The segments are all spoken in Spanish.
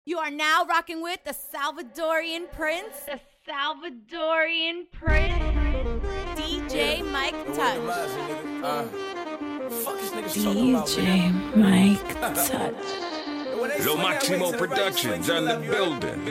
You are now rocking with the Salvadorian Prince. The Salvadorian Prince. DJ Mike Touch. DJ Mike Touch. Lo Maximo Productions on the building.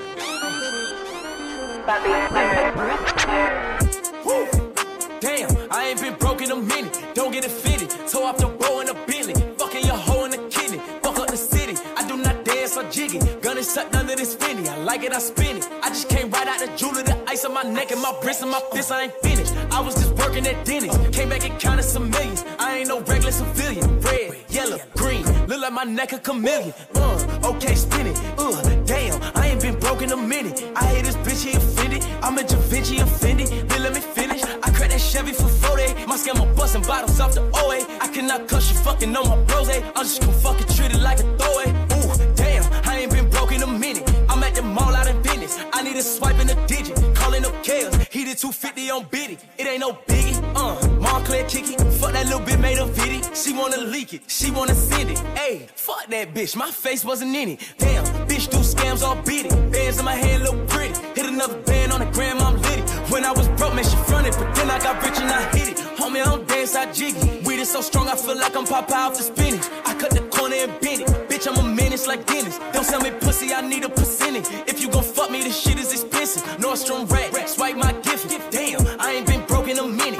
Damn, I ain't been broke in a minute. Don't get it fitted. Toe off the bow in a Bentley. Fucking your hoe in the kidney. Fuck up the city. I do not dance or jiggy. Gun is sucked under this Fendi. I like it, I spin it. I just came right out the jewelry. The ice on my neck and my wrist and my fist. I ain't finished. I was just working at Dennis. Came back and counted some millions. I ain't no regular civilian. Red, yellow, green. Look like my neck a chameleon. Okay, spin it. Damn, I ain't been broke in a minute. I hate this bitch, he offended. I'm a Da Vinci offended. Then let me finish. I cracked that Chevy for 40. My scammer busting bottles off the OA. I cannot cuss you fucking on my bros. I'm just gonna fucking treat it like a throwaway. Ooh, damn, I ain't been broke in a minute. I'm at the mall out in business. I need a swipe in a digit. Calling up chaos. He did 250 on Biddy. It ain't no biggie. Montclair kicky. Fuck that little bitch made a video. She wanna leak it. She wanna send it. Ayy, fuck that bitch. My face wasn't in it. Damn, bitch do scams all beat it. Bands in my hand look pretty. Hit another band on the gram, I'm lit it. When I was broke, man, she fronted. But then I got rich and I hit it. Homie, I don't dance, I jiggy. Weed is so strong, I feel like I'm Popeye off the spinach. I cut the corner and bend it. Bitch, I'm a menace like Dennis. Don't sell me pussy, I need a percentage. If you gon' fuck me, this shit is expensive. Nordstrom rack, swipe my gift. Damn, I ain't been broke in a minute.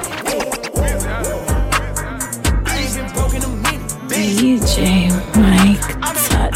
I ain't been broke in a minute. DJ Mike Touch.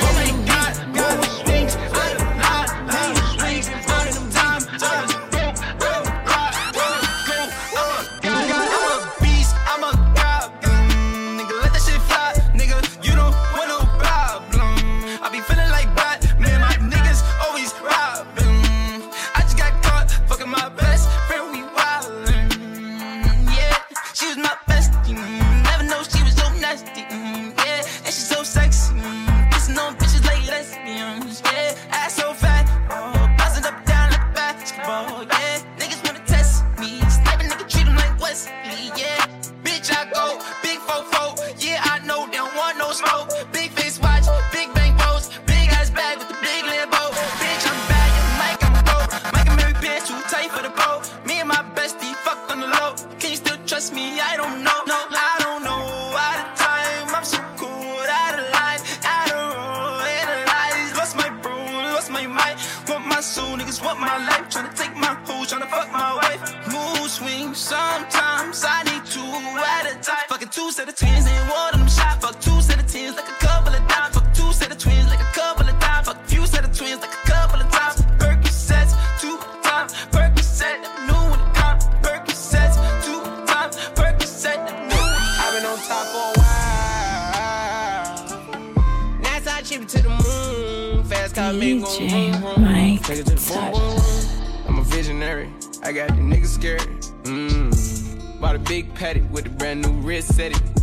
DJ Mike Touch. I'm a visionary. I got the niggas scared. Bought a big paddock with a brand new wrist set it.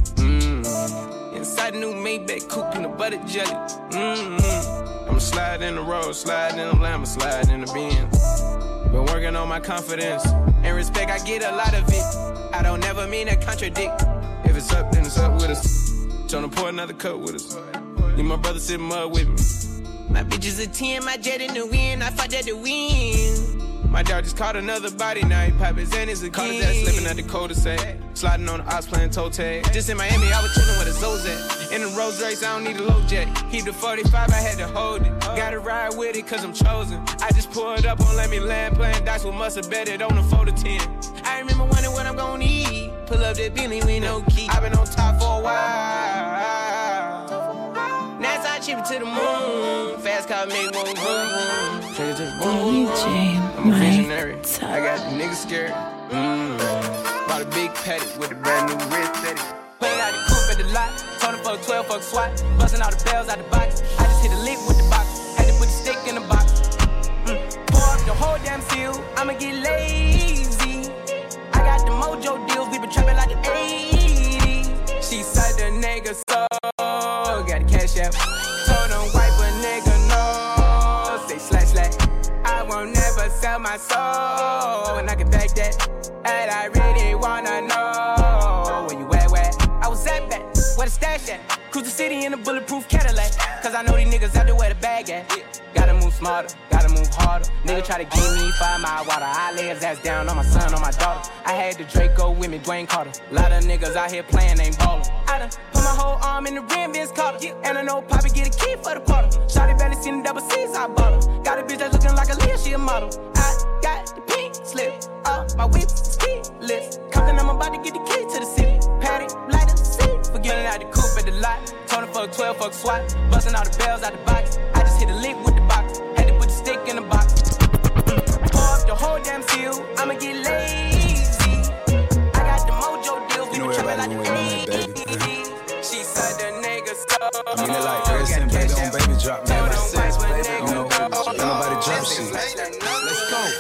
Inside the new Maybach coupe, peanut butter jelly. I'ma slide in the road, slide in the Lambo, slide in the Benz. Been working on my confidence and respect. I get a lot of it. I don't never mean to contradict. If it's up, then it's up with us. Tryna pour another cup with us. Need my brother sit mud with me. My bitch is a 10, my jet in the wind. I fought that to win. My dog just caught another body, now he pop his Xannies again. Caught his ass slipping at the cul-de-sac. Sliding on the ops playing toe tag. Just in Miami, I was chilling with a Zozak. In the Rolls Royce, I don't need a low jack. Keep the 45, I had to hold it. Gotta ride with it, cause I'm chosen. I just pulled up on Let Me Land, playing dice with must've bet it on the 4 to 10. I remember wondering what I'm gonna eat. Pull up that Bentley with no key. I've been on top for a while. Now I chip it to the moon. Fast car make one boom. DJ Mike Touch. I got the niggas scared. Bought a big paddock with a brand new wrist set it. Playing out the coupe at the lot. Told him for a 12 fuck SWAT. Busting all the bells out the box. I just hit a lick with the box. Had to put the stick in the box. Pour up the whole damn seal. I'ma get lazy. I got the mojo deals. We been trapping like an 80s. She said the nigga so. Got the cash out. Told him wipe a nigga no. Say slash slash. I won't never sell my soul. And I can back that. And I really wanna know where you at. I was at back. Where the stash at? Cruise the city in a bulletproof Cadillac. Cause I know these niggas out there where the bag gas. Gotta move smarter, gotta move harder. Nigga try to give me 5 mile water. I lay his ass down on my son, on my daughter. I had the Draco with me, Dwayne Carter. Lot of niggas out here playing, ain't ballin'. I done put my whole arm in the rim, Vince Carter. And I know Poppy get a key for the quarter. Shawty barely seen the double C's, I bought her. Got a bitch that's looking like a Leah, she a model. I got the pink slip, my whip's keyless. Compton, I'm about to get the key to the city. Patty, light up the seat. Forgetting out the coupe at the lot. Told her fuck 12, fuck SWAT. Busting all the bells out the box. I just hit a lick with the box. Had to put the stick in the box. Pour up the whole damn seal. I'ma get lazy. I got the mojo deals. We been tripping like the baby. She said the nigga so. I mean, they like dressing, baby on baby drop, man. You know, ain't nobody drop shit. Let's go.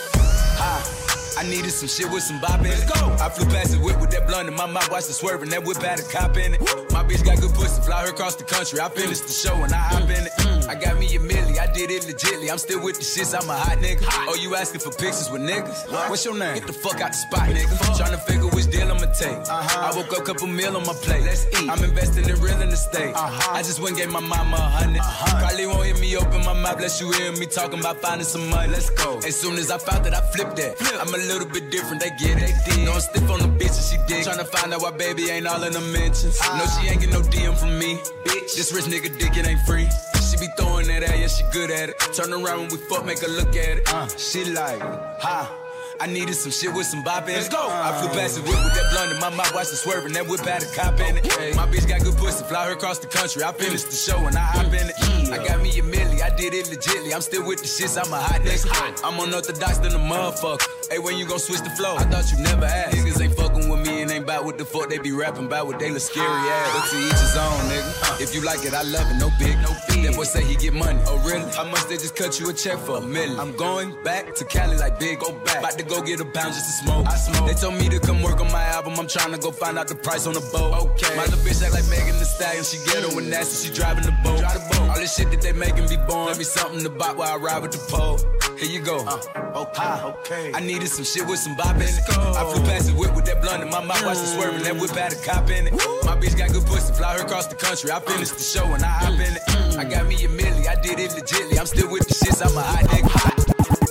I needed some shit with some bop in it. Let's go. I flew past the whip with that blunt in my mouth, watched it swerving. That whip had a cop in it. My bitch got good pussy, fly her across the country. I finished the show and I hop in it. I got me a milli, I did it legitly. I'm still with the shits, I'm a hot nigga. Oh, you asking for pictures with niggas? What's your name? Get the fuck out the spot, nigga. Tryna figure which deal I'ma take. I woke up, couple meal on my plate. Let's eat. I'm investing in real estate. I just went and gave my mama 100. Probably won't hear me open my mouth, bless you hear me talking about finding some money. Let's go. As soon as I found that, I flipped that. I'm a little bit different, they get it. No, I'm stiff on the bitch and she dig. Tryna find out why baby ain't all in the mentions. No, she ain't get no DM from me. Bitch, this rich nigga dick, it ain't free. She be throwing that at, yeah, she good at it. Turn around when we fuck, make her look at it. She like, ha. I needed some shit with some bop in it. Let's go. I flew past the whip with that blunt in my mouth, watched it swerving. That whip had a cop in it. My bitch got good pussy, fly her across the country. I finished the show and I hop in it. I got me a milli, I did it legitly. I'm still with the shits, I'm a hot nigga. I'm unorthodox than a motherfucker. Hey, when you gon' switch the flow? I thought you never asked. Niggas ain't fucking with me and ain't bout what the fuck they be rapping about, what they look scary ass. But to each his own, nigga. If you like it, I love it, no big, no fee. That boy say he get money. Oh, really? How much they just cut you a check for? $1 million. I'm going back to Cali like big, go back. About to go get a pound just to smoke. I smoke. They told me to come work on my album. I'm trying to go find out the price on the boat. Okay. My little bitch act like Megan Thee Stallion. She ghetto and nasty, she driving the boat. All this shit that they making be born. Let me something to buy while I ride with the pole. Here you go. Okay. I needed some shit with some bop in it. I flew past the whip with that blunt in my mouth, watched it swerving. That whip had a cop in it. My bitch got good pussy, fly her across the country. I finished the show and I hop in it. I got me a milli, I did it legitly. I'm still with the shits, I'm a hot nigga.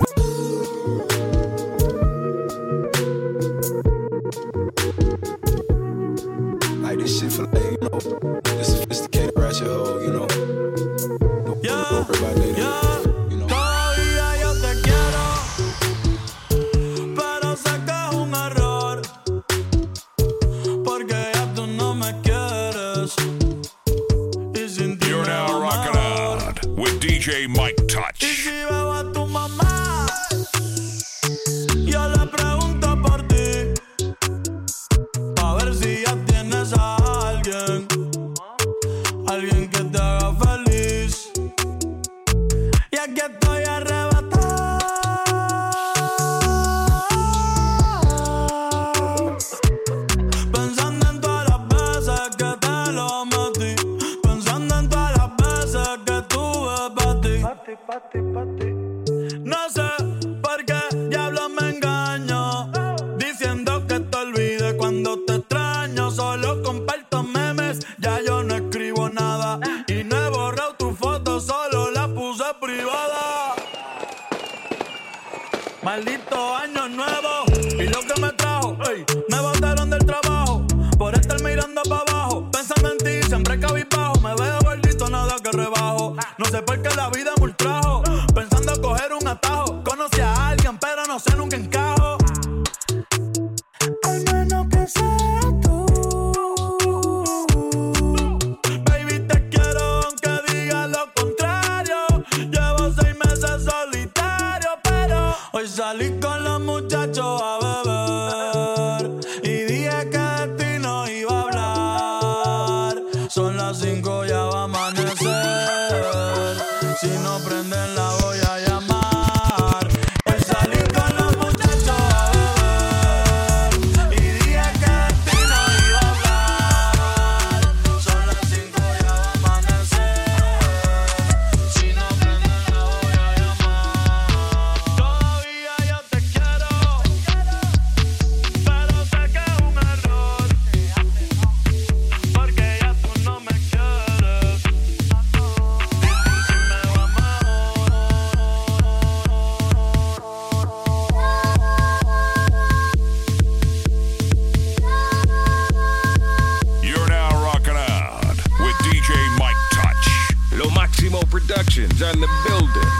Like this shit for like, you know, this sophisticated ratchet hoe, you know. Yeah, everybody, yeah. You know. Todavía yo te quiero, pero sé que es un error, porque ya tú no me quieres. Y sin ti You're me now va rocking mejor. out with DJ Mike Touch. Y si veo a tu mamá, yo le pregunto por ti, pa' ver si ya tienes a alguien que te haga feliz. Y aquí estoy arrebatado, pensando en todas las veces que te lo metí, pensando en todas las veces que tuve pa' ti. No sé por qué diablos me engaño, diciendo que te olvide cuando te extraño. Solo comparto memes, ya yo no escribo nada. Y no he borrado tu foto, solo la puse privada. Maldito año nuevo, y lo que me trajo, ey, me botaron del trabajo por estar mirando para abajo, pensando en ti, siempre cabizbajo. Me veo gordito, nada que rebajo. No sé por qué la vida me ultrajo, pensando coger un atajo. Conocí a alguien, pero no sé, nunca encajo. Al menos que sea tú. Baby, te quiero aunque diga lo contrario. Llevo 6 meses solitario, pero hoy salí con los muchachos a beber y dije que de ti no iba a hablar. Son las 5, ya va a amanecer. Si no prenden la voy a llamar. Hoy salí con los muchachos a beber y dije que de ti no iba a hablar. Son las 5, ya va a amanecer. Si no prenden la voy a llamar. Todavía yo te quiero, pero sé que es un error, porque ya tú no me quieres. Y sin ti me va mejor. Productions on the building.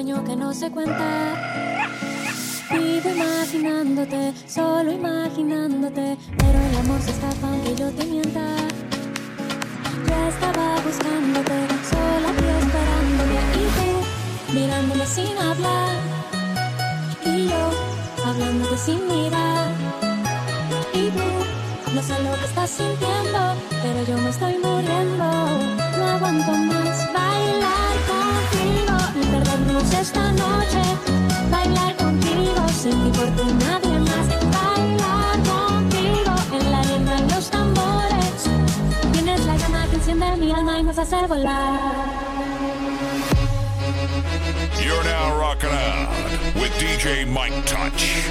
sueño que no se cuenta. Vivo imaginándote, solo imaginándote, pero el amor se escapa aunque yo te mienta. Yo estaba buscándote, sola aquí esperándote, y tú mirándome sin hablar, y yo hablándote sin mirar. Y tú no sé lo que estás sintiendo, pero yo me estoy muriendo. No aguanto más bailar contigo y perdernos esta noche. Bailar contigo sin importar nadie más. Bailar contigo en la arena, en los tambores. Tienes la llama que enciende mi alma y nos hace volar. You're now rocking out with DJ Mike Touch.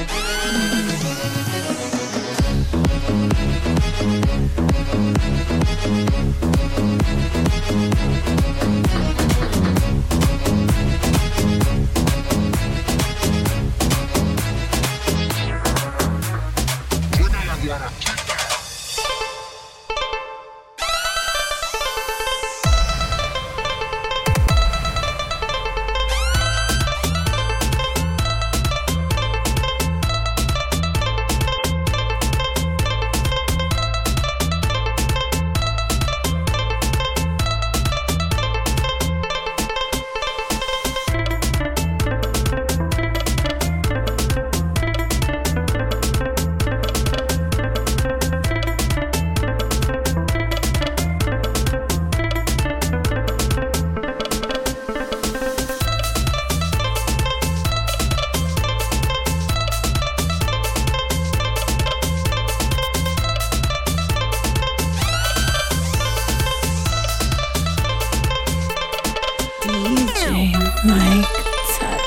Mike Touch.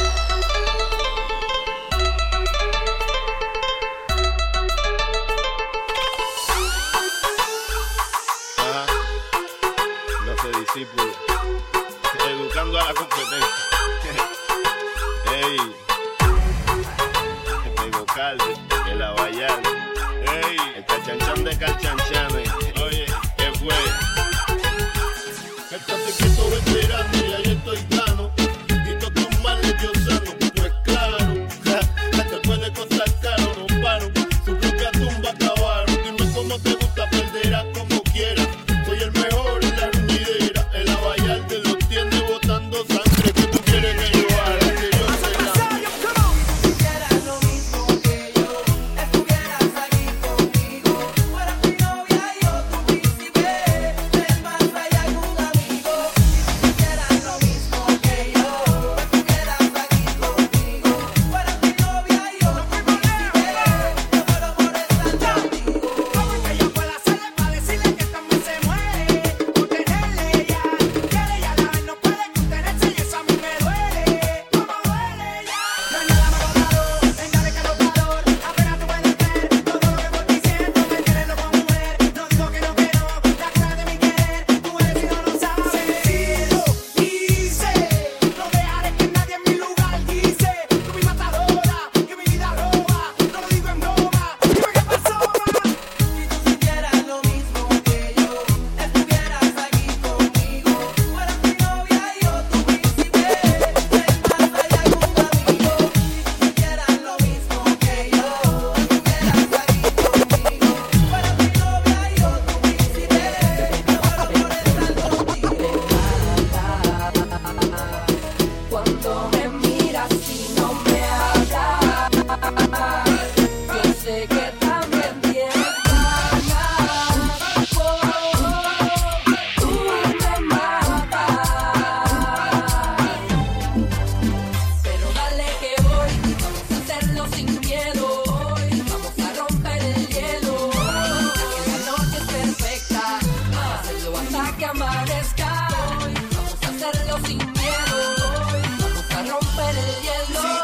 Los discípulos, educando a la competencia. Ey, este vocal, el abayal. Ey, el cachanchan de calchanchanes. Oye, ¿qué fue? Estate quieto esperando y ahí estoy plano. Y todos tus males yo sano. Pues claro, después de cosas caro no paro. Su propia tumba acabaron. Dime cómo te gusta, perderás como quieras. Soy el mejor en la ruñidera. El abayal te lo tiene botando sangre. Que tú quieres que yo haga, que yo sea. Si hicieras lo mismo que yo, estuvieras aquí conmigo. Fueras mi novia y yo tu príncipe. Del más allá hay un amigo. Si hicieras lo mismo que yo, estuvieras aquí conmigo. Fueras mi novia y yo tu príncipe. Yo muero por estar contigo. Como que yo pueda hacerle para decirle que también se muere. Por tenerle ya, quiere ya la vez no puede contenerse y eso a mí me duele. Como duele ya. No hay nada más agotador, venga de calor, apenas tú puedes ver todo lo que voy diciendo, me tienes loco mujer. No digo que no, la cura de mi querer, tú eres y no lo sabes. Lo hice, no dejaré que nadie en mi lugar dice. Tú mi matadora, que mi vida roba, no lo digo en broma, dime qué pasó, ma. Si tú sintieras lo mismo que yo, estuvieras aquí conmigo. Fueras mi novia y yo tu príncipe. Del más allá hay un amigo. Si tú sintieras lo mismo que yo, estuvieras aquí conmigo. Fueras mi novia y yo tu príncipe. Yo muero por estar contigo. Cuando me miras y no me hablas, yo sé que también tienes ganas. Tú me matas, pero dale que voy. Vamos a hacerlo sin miedo. Vamos a romper el hielo. La noche es perfecta. Hacerlo hasta que amanezca. Vamos a hacerlo sin miedo. Vamos a romper el hielo.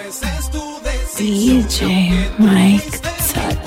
ese es tu deseo. DJ Mike Touch.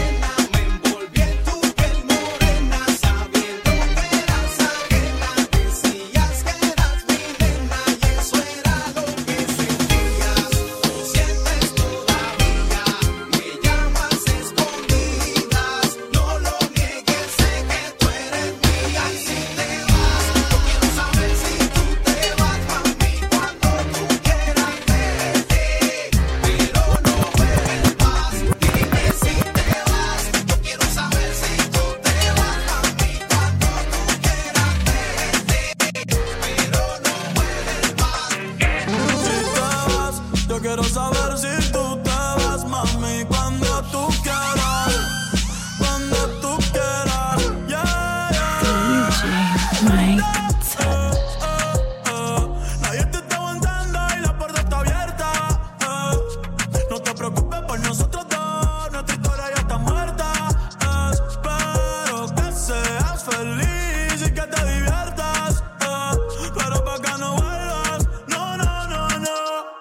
Quiero saber si tú te vas, mami, cuando tú quieras. Cuando tú quieras. Yeah, yeah. DJ Mike Nadie te está aguantando y la puerta está abierta. No te preocupes por nosotros dos, nuestra historia ya está muerta. Espero que seas feliz y que te diviertas. Pero pa' que no vuelvas. No, no, no, no.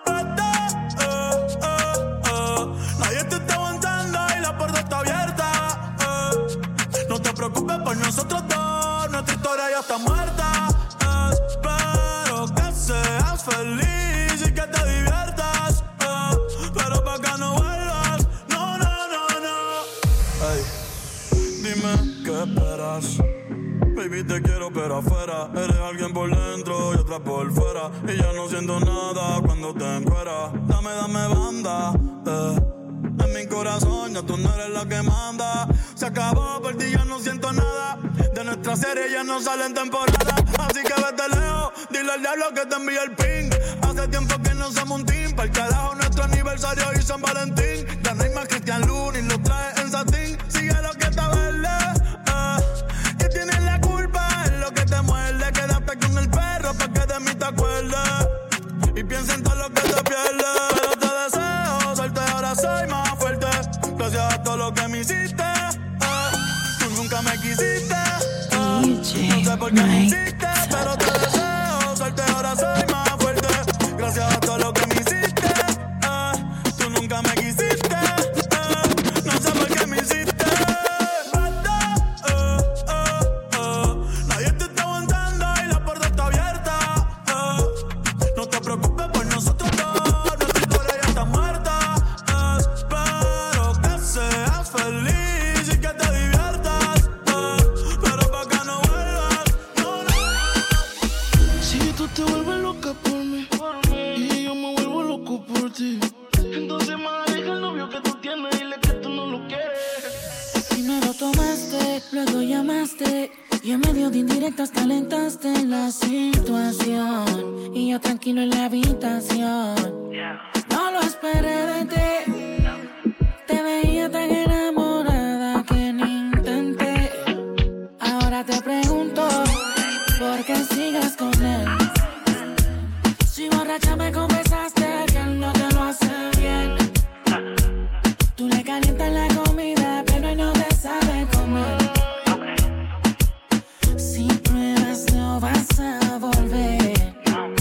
Nadie te está aguantando y la puerta está abierta. No te preocupes por nosotros dos, nuestra historia ya está muerta. Espero que seas feliz y que te diviertas. Pero pa' que no vuelvas. No, no, no, no. Ey, dime qué esperas. Baby, te quiero pero afuera. Eres alguien por dentro y otra por fuera. Y ya no siento nada cuando te encueras. Dame, dame banda, En mi corazón ya tú no eres la que manda. Se acabó, por ti ya no siento nada. De nuestra serie ya no salen temporada. Así que vete lejos, dile al diablo que te envíe el ping. Hace tiempo que no somos un team. Pa'l carajo nuestro aniversario y San Valentín. Ya no hay más Cristian Luna y lo trae en satín. Sigue lo que está verde. Y tienes la culpa en lo que te muerde. Quédate con el perro pa' que de mí te acuerdes. Y piensa en todo lo que te pierdes. Pero te deseo suerte, ahora soy más fuerte. Gracias a todo lo que me hiciste. Tú nunca me quisiste. No sé por qué me hiciste. Pero te deseo suerte, ahora soy más fuerte. Gracias a todo lo que me hiciste. Tú nunca me quisiste. No sé por qué me hiciste. Nadie te está aguantando y la puerta está abierta. No te preocupes por nosotros dos, nuestra historia ya está muerta. Espero que seas feliz y que te diviertas. Pero pa' que no vuelvas. No, no. Si tú te vuelves loca por mí y yo me vuelvo loco por ti, entonces más deja el novio que tú tienes, dile que tú no lo quieres. Primero tomaste, luego llamaste y en medio de indirectas calentaste la situación. Y yo tranquilo en la habitación. No lo esperé de ti. Te veía tan enamorada que ni intenté. Ahora te pregunto, ¿por qué sigues con él? Si borracha me confesaste que él no te lo hace bien. Tú le calientas la comida, pero él no te sabe comer. Si pruebas no vas a volver.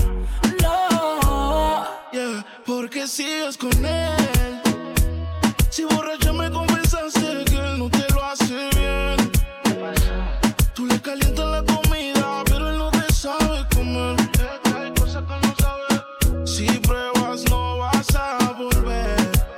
No. Yeah, ¿por qué sigues con él? Si borracha me confesaste que él no te lo hace bien. Tú le calientas la comida, pero él no te sabe comer. Hay cosas que no sabes. Si pruebas no vas a volver.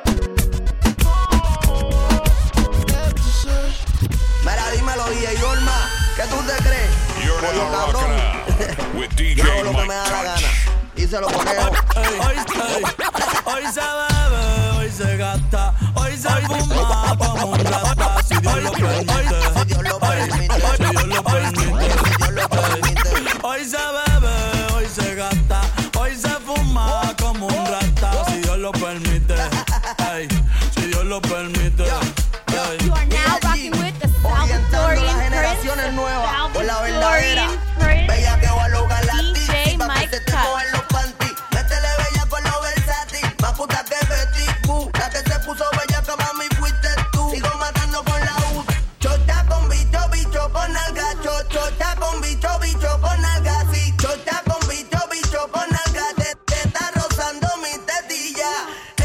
Mira, dímelo, DJ Yorma, ¿qué tú te crees? You're Pollo now cabrón. rocking out with DJ Yo hago lo que Mike me da la Touch. gana. Y se lo conejo. Hoy se bebe, hoy se gasta, hoy se fuma como un rata. Si Dios lo permite, Si Dios lo permite. si Dios lo permite. Si Dios lo permite. Hoy se bebe, hoy se gasta, hoy se fuma como un rata. Si Dios lo permite, ey, si Dios lo permite. Ey. You are now rocking with the Orientando las Salvadorian generaciones Prince. nuevas por la verdadera. Salvadorian Prince. Bella que va a lograr la DJ pa' que Mike se te Touch. cojan los panties. Métele bella con los versátil. Más puta que Betty Boo. La que se puso bella que mami fuiste tú. Sigo matando con la U. Chota con bicho, bicho con alga. Chota con bicho, bicho con alga. Sí, chota con bicho, bicho con alga. Te está rozando mi tetilla.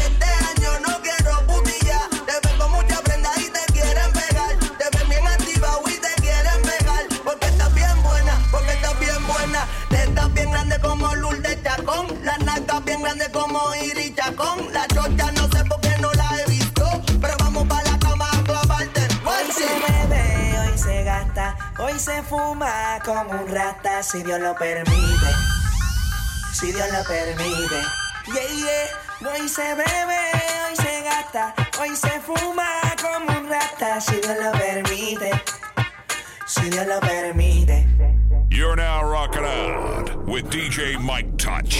bien grande como Iri Chacón. La chocha no sé por qué no la he visto, pero vamos para la cama a clavarte. Hoy se bebe, hoy se gasta, hoy se fuma como un rata, si Dios lo permite. Si Dios lo permite. Yeah, yeah. Hoy se bebe, hoy se gasta, hoy se fuma como un rata, si Dios lo permite. Si Dios lo permite. You're now rocking out with DJ Mike Touch.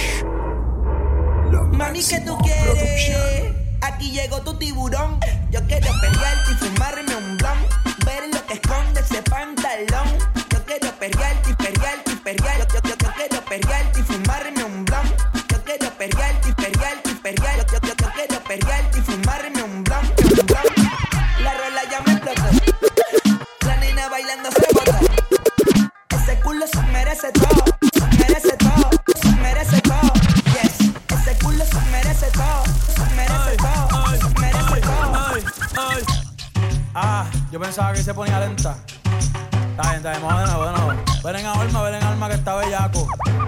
Mami, ¿qué tú quieres? Aquí llegó tu tiburón. Yo quiero pelearte y fumarme un blunt. Ver lo que esconde ese pantalón. Yo quiero pelearte y pelearte y pelearte. Yo quiero pelearte y fumarme un blunt. Yo quiero pelearte y pelearte y pelearte. Yo quiero pelearte y fumarme un blunt. La rola ya me explotó. La nena bailando se bota. Ese culo se merece todo. Se merece todo. Se merece todo. Yes. Ese culo se merece todo. Se merece todo. Se merece todo. Yo pensaba que se ponía lenta. Está bien, vamos de nuevo. Ven en alma que está bellaco.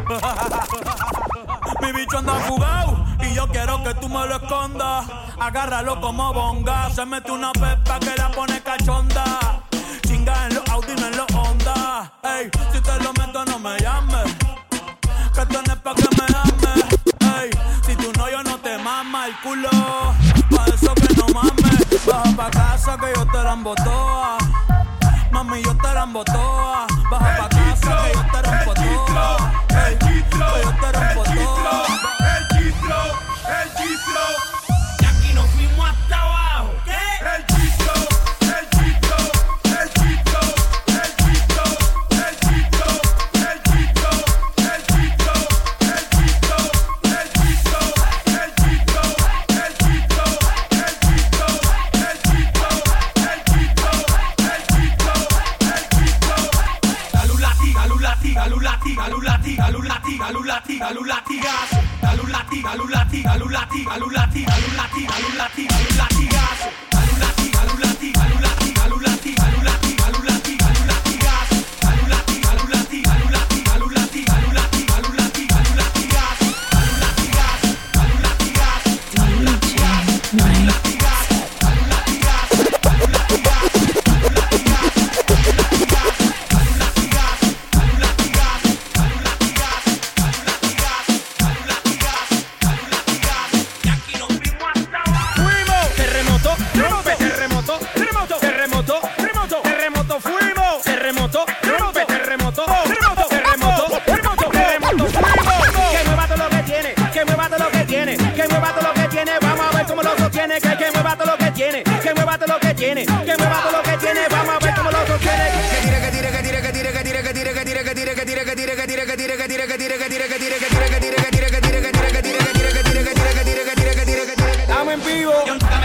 Mi bicho anda fugado y yo quiero que tú me lo escondas. Agárralo como bonga. Se mete una pepa que la pone cachonda. Chinga en los Audi, no en los Honda. Ey, si te lo meto no me llames, que tú no es pa' que me ames. Ey, si tú no, yo no te mama el culo. Pa' eso que no mames. Baja pa' casa que yo te la embotoa. Mami, yo te la embotoa. Baja pa' casa que yo te rompo toa. Ey, que yo te rompo toa. El G-Flow. Y aquí nos fuimos hasta abajo. ¿Qué? El G-Flow. El G-Flow. El G-Flow. El G-Flow. El G-Flow. El G-Flow. El G-Flow. El G-Flow. El G-Flow. El G-Flow. El G-Flow. El G-Flow. El G-Flow. El G-Flow. El G-Flow. El G-Flow. Galulati, galulati, galulati, galulati, galulati, galulati, galulatigazo. Galulati, galulati, galulati, galulati, galulati, galulati, galulatigazo. Galulati, galulati, galulati, galulati, galulati, galulati, galulatigazo. Galulati, galulati, galulati, galulati, galulati, galulati, galulatigazo. Galulatigazo, galulatigazo, galulatigazo, galulatigazo, galulatigazo, que mueva todo lo que tiene, vamos a ver cómo lo sostiene. Estamos en vivo.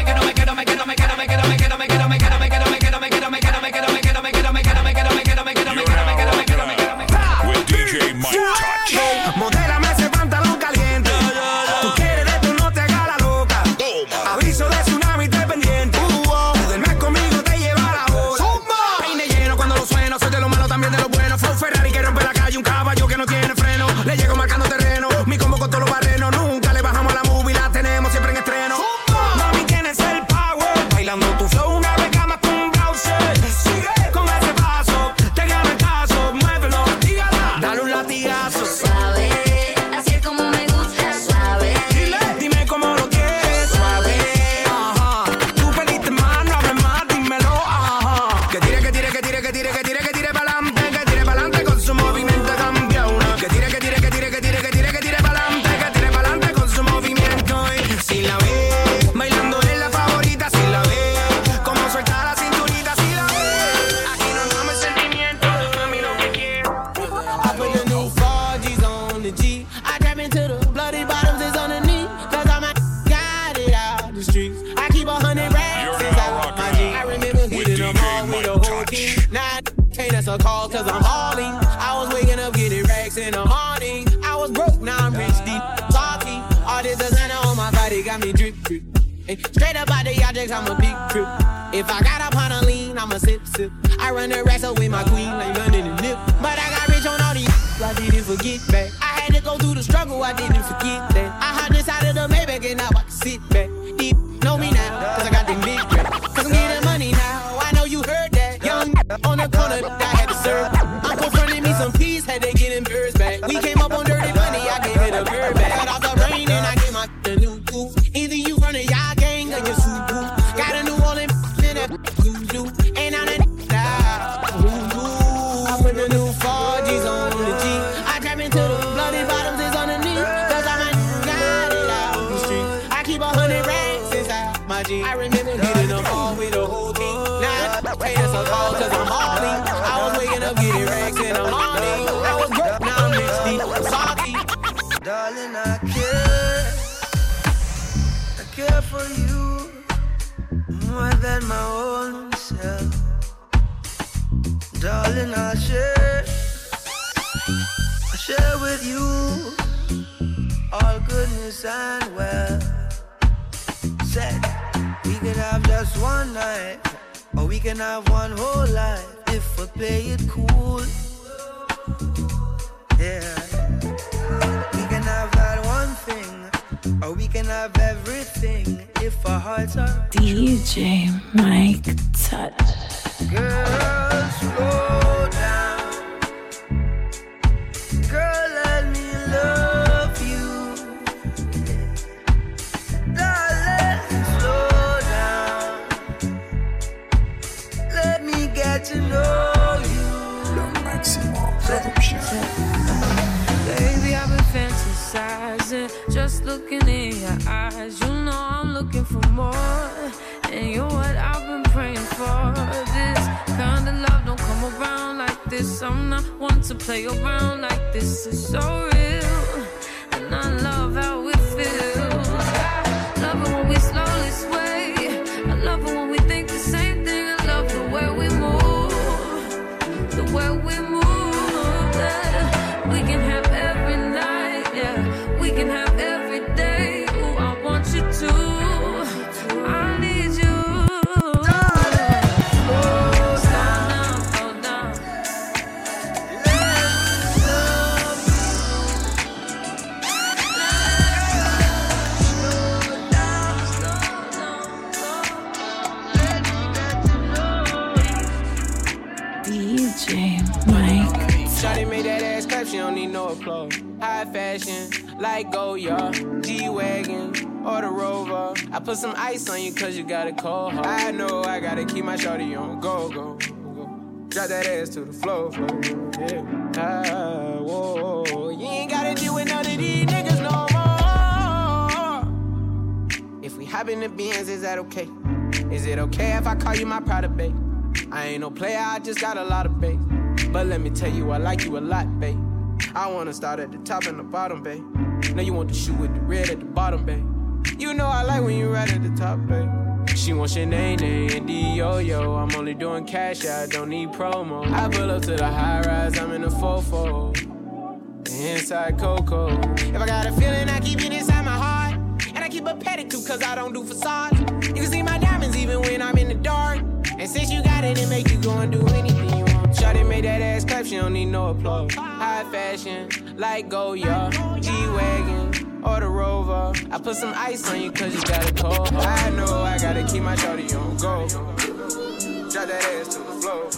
With DJ Mike Touch. Modélame ese pantalón caliente. Tú quieres de tú, no te hagas la loca. Aviso de tsunami, te pendiente. Duermes conmigo, te lleva la hora. Peine lleno cuando lo sueno. Soy de lo malo, también de lo bueno. Fue un Ferrari que rompe la calle, un caballo que no tiene freno. Le llego marcando terreno. Mi combo con todos los barrenos. Nunca le bajamos a la movie, la tenemos siempre en estreno. Mami, tienes el power. Bailando tu flow, una beca más que un browser. Sigue con ese paso. Te gana el caso. Muévelo, dígala. Dale un latigazo. Suave, así es como me gusta, suave. Dime cómo lo quieres, suave. Ajá. Tú pediste más, no hables más, dímelo. Ajá. Que tire, que tire, que tire, que tire, que tire, que tire pa'lante, que tire pa'lante con su movimiento campeona. Que tire, que tire, que tire, que tire, que tire, que tire pa'lante, que tire pa'lante con su movimiento. Y si la ve, bailando es la favorita, si la ve, como suelta la cinturita, si la ve. Aquí no damos el sentimiento, mami, lo que quiero. I put the new 4G's on the G. I trap into the bloody bottoms is underneath. Cause I'm got it out the streets. I keep 100 racks inside my G. I remember hitting them all with the whole team. Now can't answer a call cause I'm hauling. I was waking up getting racks in the morning. I was broke, now I'm rich deep. Talking, all this designer on my body got me drip drip. Straight up out the objects, I'm a big trip. If I got up on a lean, I'm a sip sip. I run the racks up with my queen like London and Nip. But I got rich on all these I didn't forget back. I had to go through the struggle, I didn't forget that. I hopped inside of the Maybach and now I can sit back. Deep know me now, cause I got them big rap. Cause I'm getting money now, I know you heard that. Young on the corner, I had to serve. Uncle fronted me some peas, had to get them birds back. We came up on dirty money, I gave it a bird back. Cut off the rain and I gave my the new coupe. Either you run a y'all gang or you super. Got a New Orleans in that you do. And I'm a I put the new 4Gs on the G. I trap into the bloody bottoms is underneath. Cause I'm a got it out the street. I keep 100 racks inside my jeans. I remember hitting them all with the whole team. Now I pay us a call cause I'm hauling. I was waking up getting racks in the morning. I was broke, now I'm rich deep, salty. Darling, I care for you more than my own self. Darling, I'll share with you all goodness and wealth. Said we can have just one night, or we can have one whole life if we play it cool. Yeah, we can have that one thing, or we can have everything if our hearts are DJ Mike Touch. Girl, slow down. Girl, let me love you. Darling, slow down. Let me get to know you. Le Maximum Production. Baby, I've been fantasizing, just looking in your eyes. You know I'm looking for more, and you're what I've been praying for. This kind of love don't come around like this. I'm not one to play around like this. It's so real, and I love how it feels. I love it when we slowly sway. I love it when we think the same thing. I love the way we move, the way we move. Yeah. We can have every night, yeah. We can have every day. Ooh, I want you to. I need you. DJ Mike. Shawty made that ass clap, she don't need no applause. High fashion, like Goya, G-Wagon, or the Rover. I put some ice on you cause you got a cold heart. I know I gotta keep my shawty on go. Drop that ass to the floor. Yeah. Whoa. You ain't gotta deal with none of these niggas no more. If we hop in the Benz, is that okay? Is it okay if I call you my pride babe? I ain't no player, I just got a lot of bass. But let me tell you, I like you a lot, babe. I wanna start at the top and the bottom, babe. Now you want the shoe with the red at the bottom, babe. You know I like when you right at the top, babe. She wants your name and D-Yo-Yo. I'm only doing cash, I don't need promo. I pull up to the high rise, I'm in the 4-4. Inside Coco. If I got a feeling, I keep it inside my heart. And I keep a pedicure cause I don't do facades. You can see my diamonds even when I'm in the dark. And since you got it, it make you go and do anything you want. Shawty made that ass clap, she don't need no applause. High fashion, like Goya, G-Wagon, or the Rover. I put some ice on you cause you got a cold heart. I know I gotta keep my shawty on go. Drop that ass to the floor.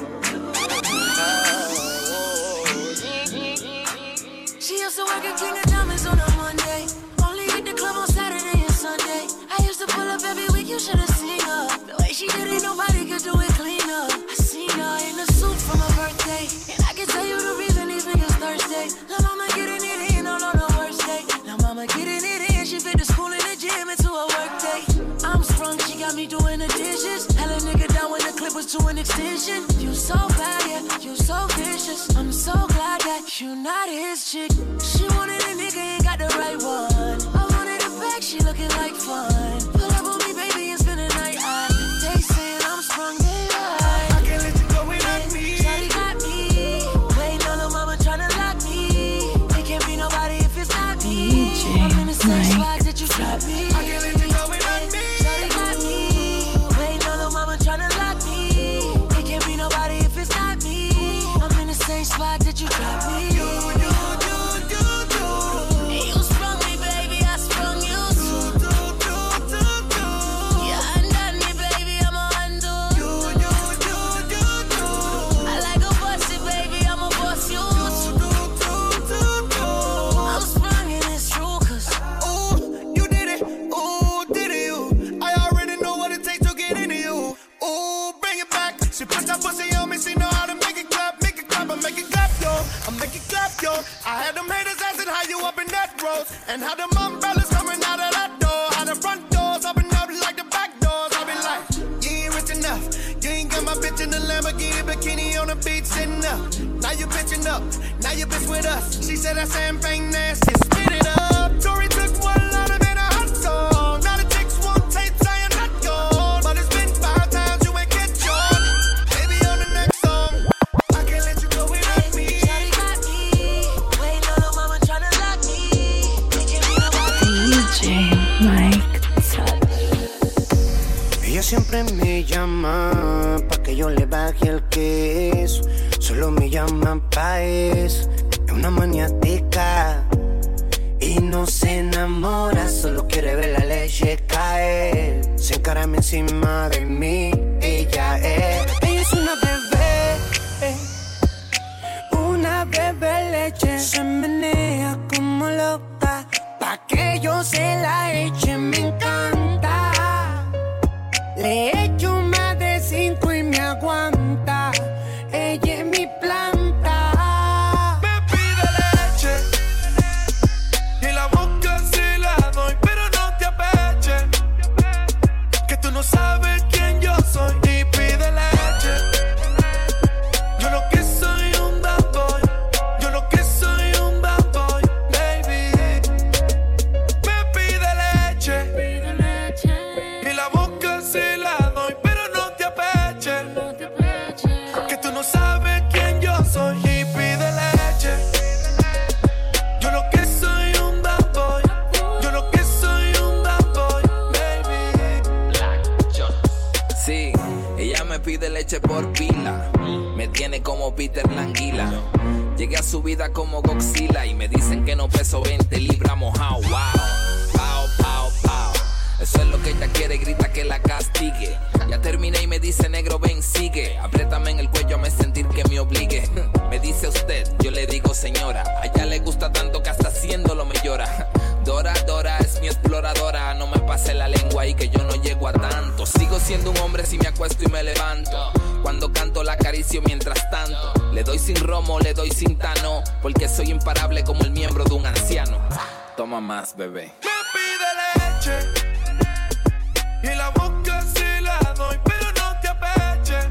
She used to work at King of Diamonds on a Monday. Only hit the club on Saturday and Sunday. I used to pull up every week, you should've seen her. The way she did it, nobody could do it cleaner. I seen her in a suit for my birthday, and I can tell you the reason these niggas thirsty. La mama getting it in all on her worst day. La mama getting it in, she fit the school and the gym into a work day. I'm sprung, she got me doing the dishes. Hell a nigga down when the clip was to an extension. You so bad, yeah, you so vicious. I'm so glad that you not his chick. She wanted a nigga, ain't got the right one. I wanted a bag, she looking like fun. Pull up on me, baby, and spend the night. They saying I'm sprung, they right. I can't let you go without me. Shawty got me. Waiting on her mama tryna lock me. It can't be nobody if it's not me. I'm in the same spot that you got me. I can't let you go without me. Shawty got me. Waiting on her mama tryna lock me. It can't be nobody if it's not me. I'm in the same spot that you got me. And how the umbrellas coming out of that door. How the front doors open up like the back doors. I be like, you ain't rich enough. You ain't got my bitch in the Lamborghini bikini on the beach sitting up. Now you bitching up. Now you bitch with us. She said that champagne nasty. Spit it up. Tory took one lot of it a hot song. Now the chicks want tapes, I am not gone. But it's been 5 times you ain't get yours. Maybe on the next song. I can't let you go without me. Shawty got me. Wait, no, mama tryna lock me. DJ Mike Touch. Ella siempre me llama pa' que yo le baje el queso. Solo me llama pa' eso. Es una maniática y no se enamora. Solo quiere ver la leche caer. Se encarame encima de mí. Ella es una bebé. Una bebé leche. Se menea como loca pa' que yo se la eche. Me encanta. Le echo más de 5 y me aguanta. Ella es mi planta. Me pide leche y la boca se la doy, pero no te apeches, que tú no sabes quién yo soy. Y pide leche. Yo lo que soy un bad boy. Yo lo que soy un bad boy, baby. Me pide leche y la boca se la doy, pero no te apeches, que tú no sabes quién yo soy. Y pide leche. Yo lo que soy un bad boy. Yo lo que soy un bad boy, baby. Sí, ella me pide leche por pila. Me tiene como Peter Languila. Llegué a su vida como Godzilla y me dicen que no peso 20 libras mojado. Wow, pow, pow, pow. Eso es lo que ella quiere, grita que la castigue. Ya terminé y me dice, negro, ven, sigue. Apriétame en el cuello, me sentir que me obligue. Me dice usted, yo le digo señora. A ella le gusta tanto que hasta haciéndolo me llora. Dora, Dora es mi exploradora. No me pase la lengua y que yo no llego a tanto. Sigo siendo un hombre si me acuesto y me levanto. Cuando canto la acaricio mientras tanto. Le doy sin romo, le doy sin tano. Porque soy imparable como el miembro de un anciano. Toma más, bebé. Me pide leche y la boca se la doy, pero no te apeches,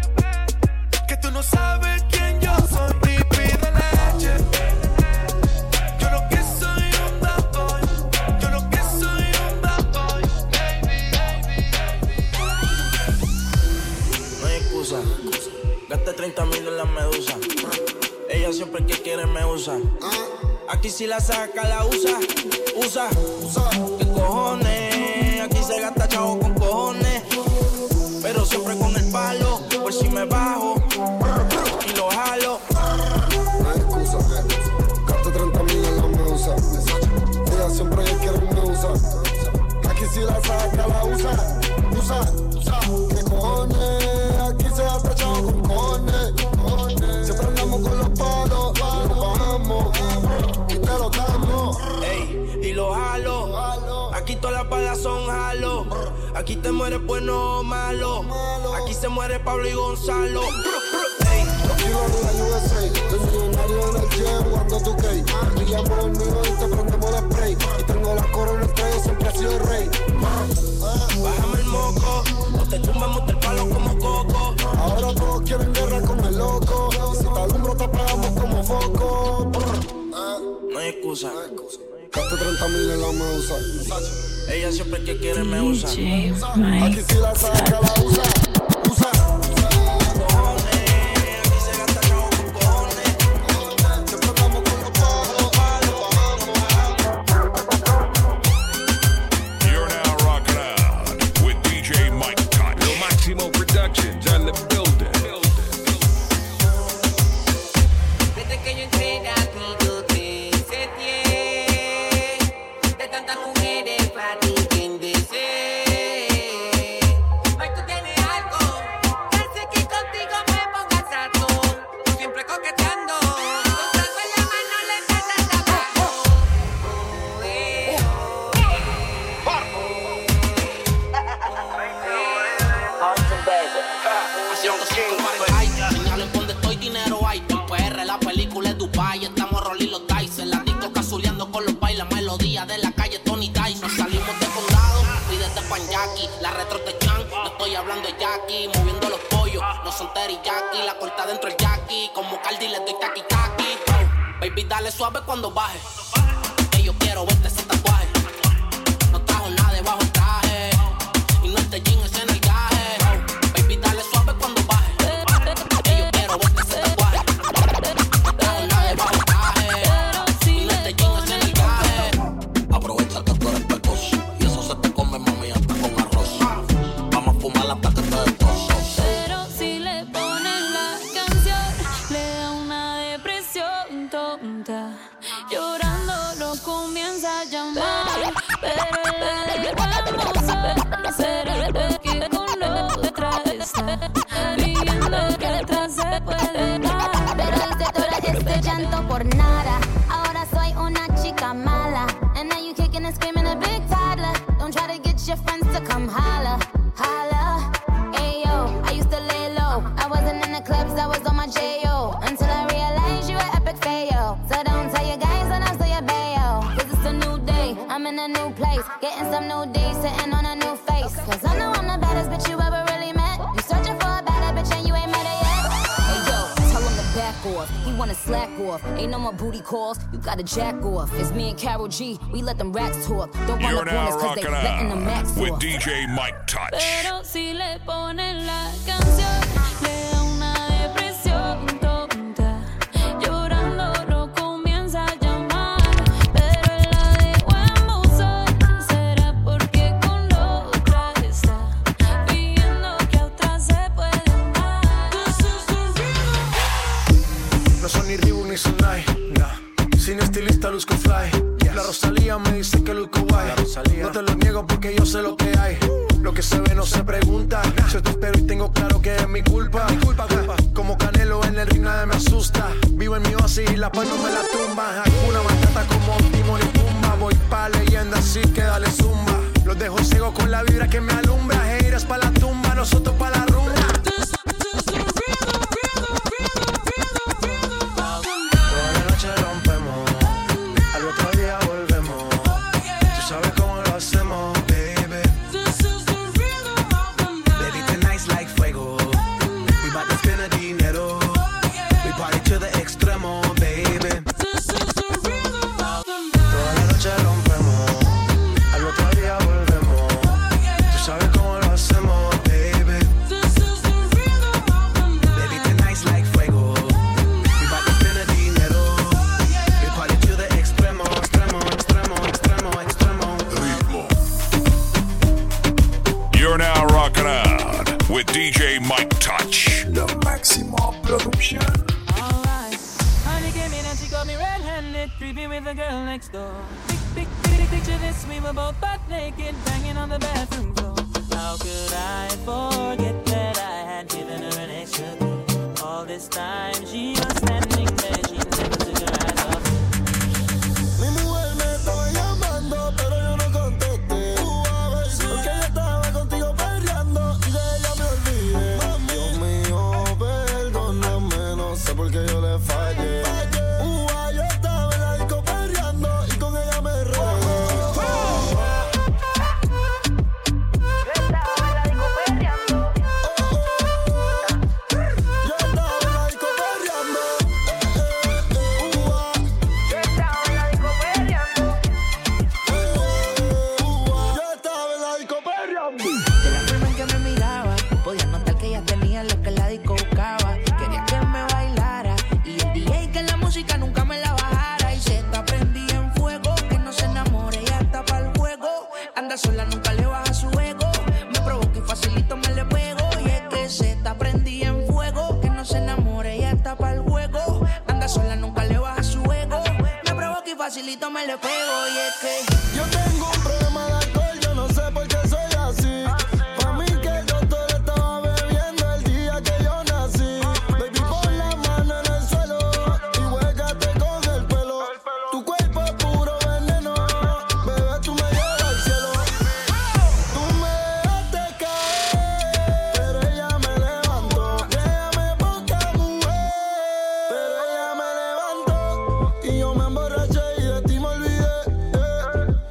que tú no sabes quién yo soy. Y pide leche. Yo lo que soy un bad boy. Yo lo que soy un bad boy, baby. No hay excusa. Gasté 30,000 en la medusa. Ella siempre que quiere me usa. Aquí si la saca la usa. Usa. ¿Qué cojones? Aquí se gasta chavo con cojones. Pero siempre con el palo. Pues si me bajo y lo jalo. No hay excusa. Gasté 30,000 en la medusa. Ella siempre que quiere me usa. Aquí si la saca la usa. Usa. ¿Qué cojones? Aquí se gasta chavo con cojones. Siempre andamos con los palos. Y nos bajamos. Y te lo damos. Ey, y lo jalo. Aquí todas las balas son jalo. Aquí te mueres bueno o malo. Aquí se muere Pablo y Gonzalo. Los kilos de la USA. Estoy millonario en el gym cuando tú crees. Brillamos el mío y te prendemos el spray. Y tengo la corona estrella, siempre he sido el rey. Bájame el moco. O te tumbamos del palo como coco. Ahora todos quieren guerra con el loco. Y si te alumbro te apagamos como foco. No hay excusa. Gasté 30,000 en la medusa. Ella siempre que quiere me usa. DJ Mike Aquí si la saca la usa. You're now rocking out with DJ Mike Touch. Lo Máximo Productions on the building. Desde que yo entré aquí yo te setié. De tantas mujeres para ti quien desee. Ay, tú tienes algo pan Jackie. La retro de Chan, no estoy hablando de Jackie. Moviendo los pollos, no son teriyaki. La corta dentro el Jackie, como Cardi le doy taqui-taqui. Baby, dale suave cuando baje. Que yo quiero verte ese tatuaje. No trajo nada debajo el traje. Y no este jean, ese en el gaje. Baby, dale suave cuando baje. Que yo quiero verte ese tatuaje. No trajo nada debajo el traje. Y no este jean, ese en el gaje. Aprovecha que tú eres pecoso. Y eso se te come, mami, hasta con arroz. Vamos a fumar hasta que te destrozo. Pero si le ponen la canción, le da una depresión tonta. Llorando lo comienza a llamar, pero la dejamos ser el que con la otra está viviendo que atrás se puede dar. Pero hice todo este llanto por nada. Ahora soy una chica mala. And now you kicking and screaming a big toddler. Don't try to get your friends to come holla, holla. Ayo, I used to lay low. I wasn't in the clubs, I was on my J.O. Until I realized you were epic fail. So don't tell your guys and I'll tell your bayo. Cause it's a new day, I'm in a new place. Getting some new days, sitting on a new face. Cause I know I'm the baddest bitch you ever really met. You searching for a better bitch and you ain't met her yet. Hey yo, tell him to back off. He wanna slack off. Ain't no more booty calls, you gotta jack off. It's me and Karol G, we let them racks talk. Don't run You're up on now us cause they rocking letting them max out with talk. DJ Mike Touch. Pero si le ponen la canción, le da una depresión tonta. Llorando lo comienza a llamar, pero él la dejó en buzón. Será porque con la otra está viendo que a otra se puede amar. No son ni Reebok ni Sonai, nah. Sin estilista luzco fly. La Rosalía me dice que luzco guay. No te lo niego porque yo sé lo que hay. Lo que se ve no se pregunta. Yo te espero y tengo claro que es mi culpa. Como Canelo en el ring nadie me asusta. Vivo en mi oasis y la paz no me la tumba. Hakuna Matata como Timón y Pumba. Voy pa' leyenda así que dale zumba. Los dejo ciego con la vibra que me alumbra. Haters pa' la tumba, nosotros pa' la rumba. Toda la noche rompemos, al otro día volvemos. Tú sabes cómo lo hacemos, baby. Baby, tonight's like fuego. We bout to spend the dinero. We party to the extremo, baby. Toda la noche rompemos, al otro día volvemos. Tú sabes cómo lo hacemos, baby. Baby, tonight's like fuego. We bout to spend the dinero. We party to the extremo, extremo, extremo, extremo, extremo. You're now rocking out with DJ Mike Touch. The Maximo Production. Alright, honey came in and she got me red-handed, creepy with the girl next door. Big picture this, we were both butt naked, banging on the bathroom floor. How could I forget that I had given her an extra beat? All this time she was standing there, she never took her eyes off me. Mi mujer me estaba llamando, pero yo no contesté. Porque ella estaba contigo peleando y de ella me olvidé. Dios mío, perdóname, no sé por qué yo le fallé. Yo estaba en la disco peleando y con ella me regué. De la forma en que me miraba, podía notar que ella tenía lo que la disco buscaba. Quería que me bailara y el DJ que la música nunca me la bajara. Y se está prendida en fuego, que no se enamore, ella está pa'l juego. Anda sola, nunca le baja su ego. Me provoca y facilito me le pego. Y es que se está prendida en fuego, que no se enamore, ella está pa'l juego. Anda sola, nunca le baja su ego. Me provoca y facilito me le pego. Y es que yo tengo un problema de alcohol, yo no sé por qué soy así. Pa' mí que yo todo estaba bebiendo el día que yo nací. Baby, pon la mano en el suelo y huégate con el pelo. Tu cuerpo es puro veneno, bebé, tú me llevas al cielo. Tú me dejaste caer, pero ella me levantó. Déjame poca mujer, pero ella me levantó. Y yo me emborraché y de ti me olvidé.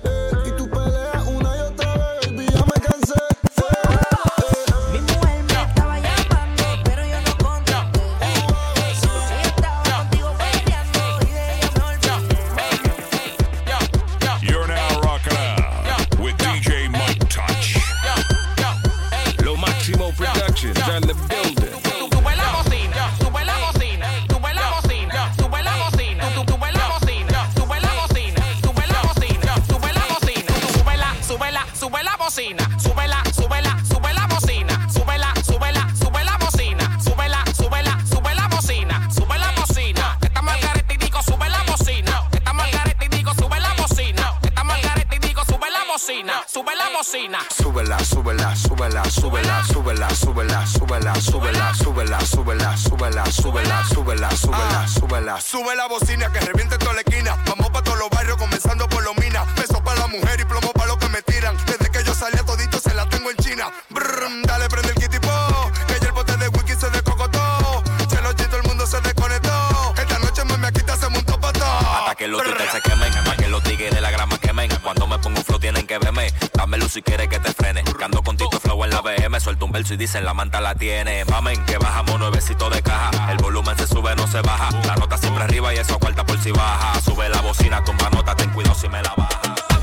sube la bocina. Súbela, súbela, sube la bocina. Súbela, súbela, sube la bocina. Súbela, súbela, sube la bocina. Sube la bocina. Esta Margarita y digo, sube la bocina. Esta Margarita y digo, sube la bocina. Esta Margarita y digo, sube la bocina. Sube la bocina. Súbela, súbela, súbela, súbela, súbela, súbela, súbela, súbela, súbela, súbela, súbela, súbela, súbela, súbela, súbela. Sube la bocina que reviente toda la esquina. Vamos pa' todos los barrios comenzando por los minas. Besos para la mujer y plomo para los que me tiran. Desde que yo salí a todito se la tengo en China. Brr, dale prende el kitipo. Que ya el bote de wiki se descocotó. Chelochito el mundo se desconectó. Esta noche me aquí se montó pa' todo. Hasta que los tigres se quemen, hasta que los tigres de la grama quemen. Cuando me pongo un flow tienen que verme. Dame luz si quieres que te frene. Cando con Tito Flow en la BM. Suelto un verso y dicen la manta la tiene. Mamen, que bajamos nuevecito de caja. El volumen se sube, no se baja. La nota siempre arriba y eso cuarta por si baja. Sube la bocina, tumba nota, ten cuidado si me la baja.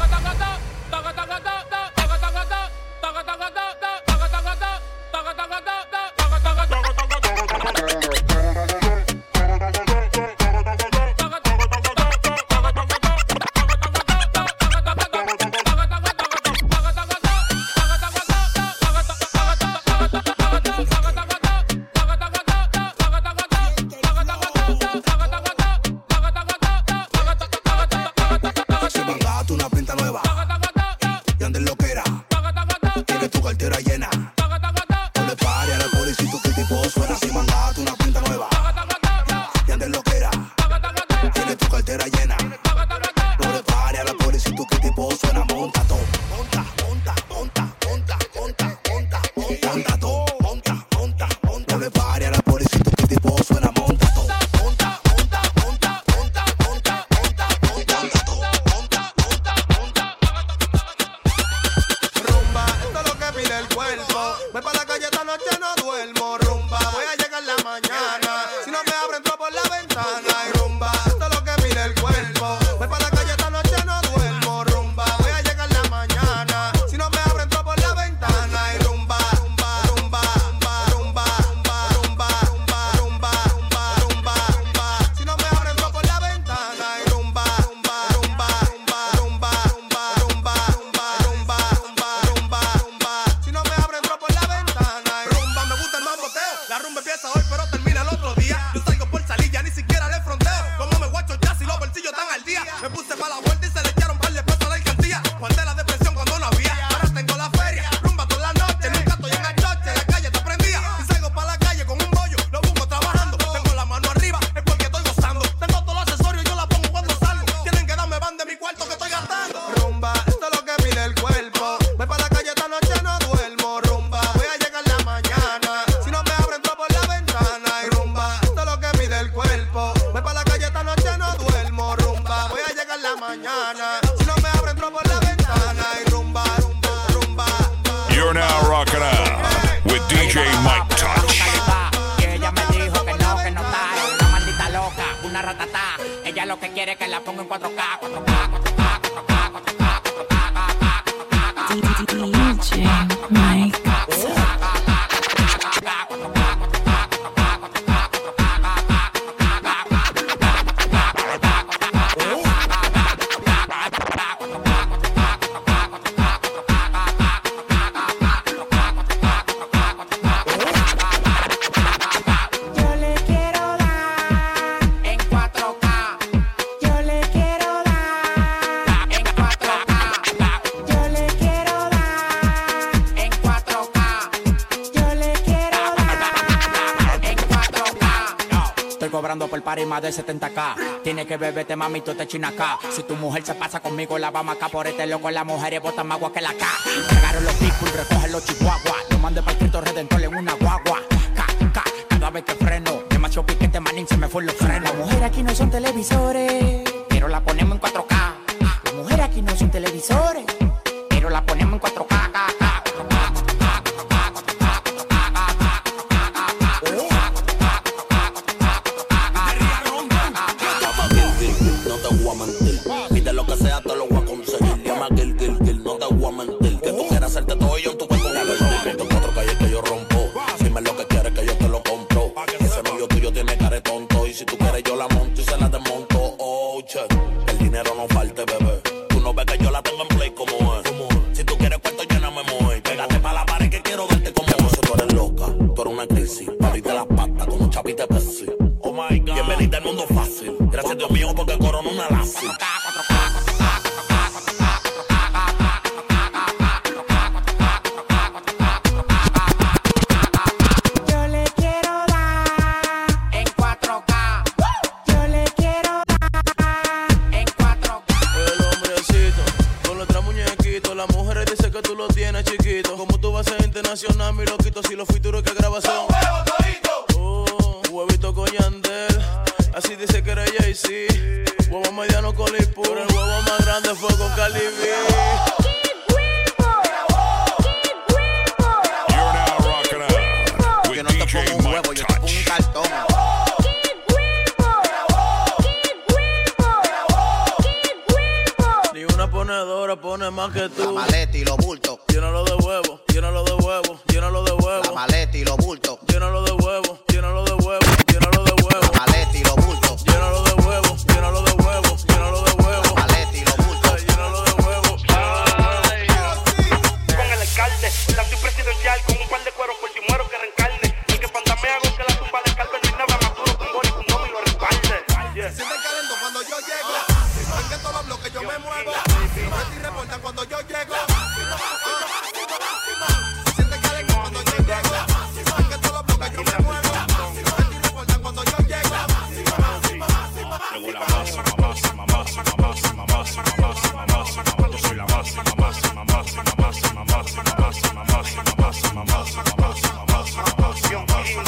You're now rocking out with DJ Mike Touch. Que ella me dijo que no está, una maldita loca, una ratatá. Ella lo que quiere es que la ponga en 4K, 4K, 4K, 4K, 4K, 4K. DJ Mike Touch. Cobrando por party más de 70K. Tiene que beberte, mami, tú te china acá. Si tu mujer se pasa conmigo, la vamos acá. Por este loco, las mujeres botan más agua que la K. Llegaron los people, recogen los chihuahuas. Lo mandé para el Cristo Redentor en una guagua. Cada vez que freno, demasiado piquete, manín, se me fue los frenos. Las mujeres aquí no son televisores, pero la ponemos en 4K. Las mujeres aquí no son televisores, pero la ponemos en 4K. Pide lo que sea, te lo voy a conseguir. Llama Gil, no te voy a mentir. Que tú quieras hacerte todo y yo en tu cuerpo. Estos 4 calles que yo rompo. Dime lo que quieres que yo te lo compro. Ese novio tuyo tiene cara de tonto. Y si tú quieres yo la monto y se la desmonto. tienes, chiquito. Como tú vas a ser internacional, mi loquito, si los futuros que grabación. Huevito con Yandel, así dice que era Jay-Z. Huevo mediano con Lil Pump, pero el huevo más grande fue con Cardi B. Yo no te pongo un huevo, yo te pongo un cartón. Ni una ponedora pone más que tú. La maleta y los bultos. Llénalo de huevo, llénalo de huevo, llénalo de huevo. La maleta y los bultos. Llénalo de huevo, llénalo de huevo, llénalo de huevo. La maleta y los bultos. Llénalo de huevo, llénalo de huevo, llénalo de huevo. La maleta y los bultos. Llénalo de huevo. Con el alcalde, la presidencial con un par de cueros por si muero que reencarne. Y que pandame hago que la tumba de calve no hay nada más duro que un boli con un y lo respalde. Sienten calento cuando yo llego. En que todos los bloques yo me muevo. Y reportan cuando yo llego. Sienten calento cuando yo llego. En que todos los bloques yo me muevo. Y reportan cuando yo llego. Llegó la máxima, máxima, máxima, máxima, máxima, máxima, máxima. Yo soy la máxima, máxima, máxima, máxima, máxima, máxima, máxima, máxima, máxima, máxima, máxima,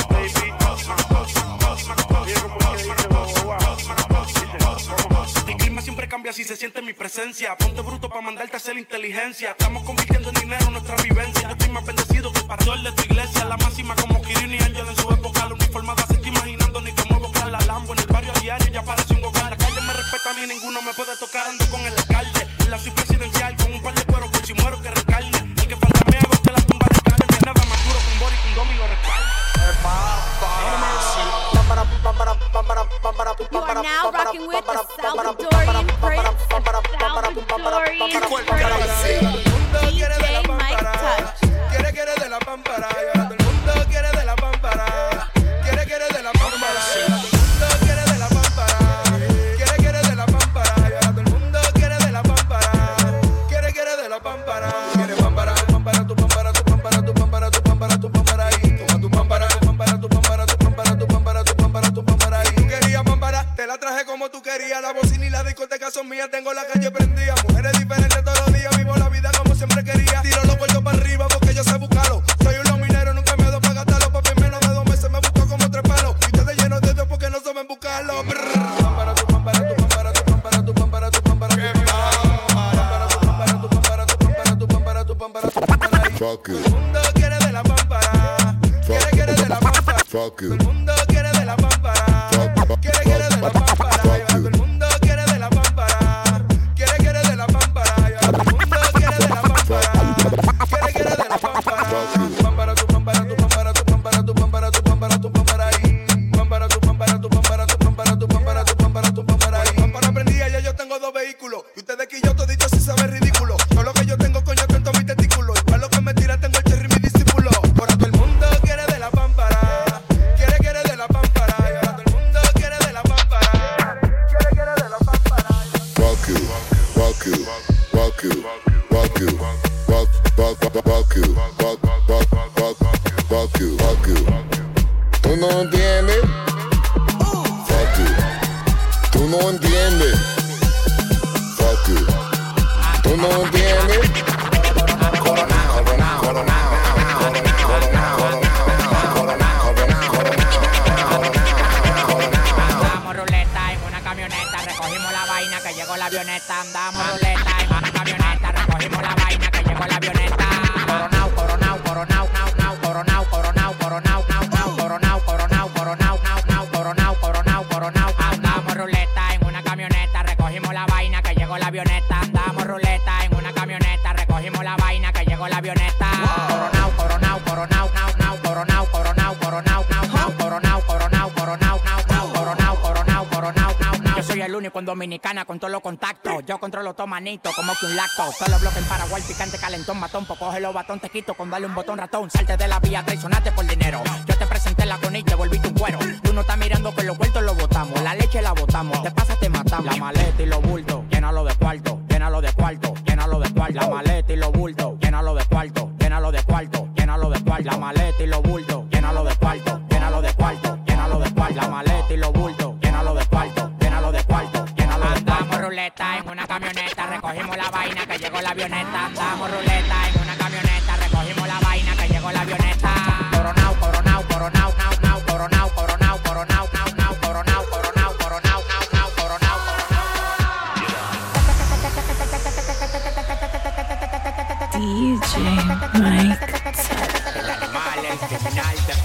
el clima siempre cambia si se siente mi presencia. Ponte bruto para mandarte a hacer inteligencia. Estamos convirtiendo en dinero nuestra vivencia. Yo estoy más bendecido que el pastor de tu iglesia. La máxima como Kirin y Ángel en su época. La uniformada se está imaginando ni cómo evocar la Lambo. En el barrio a diario ya parece un hogar. La calle me respeta a mí, ninguno me puede tocar. Ando con el alcalde, en la ciudad presidencial con un par de cueros por si muero que recarne. Y que fantasmea hago que la tumba de carne. No hay nada más duro que un body con un domi lo respalde. You are now rocking with the Salvadorian Prince, Salvadorian Prince, DJ Mike Touch. Quiere de la pámpara. Todo el mundo quiere de la pámpara. Quiere de la pámpara. Todo el mundo quiere de la pámpara. Quiere de la pámpara. Todo el mundo quiere de la pámpara. Quiere de la pámpara. Quiere pámpara, tu pámpara, tu pámpara, tu pámpara, tu pámpara, tu pámpara, tu pámpara ahí. Toma tu pámpara, tu pámpara, tu pámpara, tu pámpara, tu pámpara, tu pámpara, tu pámpara ahí. Tú querías pámpara, te la traje como tú querías. La bocina y la discoteca son mías, tengo la calle prendida. Mujeres diferentes todos los días, vivo la vida como siempre quería. Tiro los puertos para arriba porque yo sé buscarlo. Soy un minero, nunca me doy para gastarlo. Papi, en menos de 2 meses me busco como 3 palos. Y ustedes llenos de Dios porque no saben buscarlo. Pámpara, tu pámpara, tu pámpara, tu pámpara, tu pámpara, tu pámpara, tu pámpara, tu pámpara, tu pámpara. Fuck Todo el mundo quiere de la pámpara. Quiere de la pámpara. Fuck Todo el mundo quiere de la pámpara. Quiere de la pámpara. Todo el mundo quiere de la pámpara. Quiere de la pámpara. Todo el mundo quiere de la pámpara. Quiere de la pámpara. Pámpara, tu pámpara, tu pámpara, tu pámpara, tu pámpara, tu pámpara, tu pámpara ahí. Pámpara, tu pámpara, tu pámpara, tu pámpara, tu pámpara, tu pámpara, tu pámpara ahí. Pámpara prendida, ya yo tengo 2 vehículos. Y ustedes que yo todito sí saben ridículo. Todo lo que yo tengo, coño, tanto mi testículo. Y para lo que me tiran tengo el cherry, mi discípulo. Ahora todo el mundo quiere de la pámpara. Quiere de la pámpara. Ahora todo el mundo quiere de la pámpara. Quiere de la pámpara. Fuck you, fuck you, fuck you, fuck you, fuck you, fuck you, fuck you. ¿Tú no entiendes? Fuck you. ¿Tú no entiendes? Fuck you. ¿Tú no entiendes? Coronao, coronao, coronao. Andamos ruleta en una camioneta, recogimos la vaina que llegó la avioneta. Andamos ruleta en una camioneta, recogimos la vaina que llegó la avioneta. Coronao, coronao, coronao, nao, coronao, coronao, coronao, nao, coronao, coronao, coronao, nao, coronao, coronao, coronao. Andamos ruleta en una camioneta, recogimos la vaina que llegó la avioneta. Andamos ruleta en una camioneta, recogimos la vaina que llegó la avioneta. Coronao, coronao, coronao, nao, coronao, coronao, coronao, nao, coronao, coronao, coronao, nao, coronao, coronao, coronao, nao. Yo soy el único en Dominicana con todos los contactos. Yo controlo todo manito como que un lacto. Todos los bloques en Paraguay, picante, calentón, matón. Pues coge los batón, te quito con darle un botón ratón. Salte de la vía, traicionaste por dinero. Yo te presenté la conilla, te volviste un cuero. Tú no estás mirando que los vueltos los botamos. La leche la botamos, te pasa, te matamos. La maleta y los bultos, llénalo de cuarto, llénalo de cuarto, llénalo de cuarto. La maleta y los bultos, llénalo de cuarto, llénalo de cuarto, llénalo de cuarto. La maleta y los bultos, llénalo de cuarto, llénalo de cuarto, llénalo de cuarto. La maleta y los bultos, llénalo de cuarto, llénalo de cuarto, llénalo de cuarto. Andamos ruleta en una camioneta, recogimos la vaina que llegó la avioneta. Andamos ruleta en una camioneta. DJ Mike El animal, el criminal de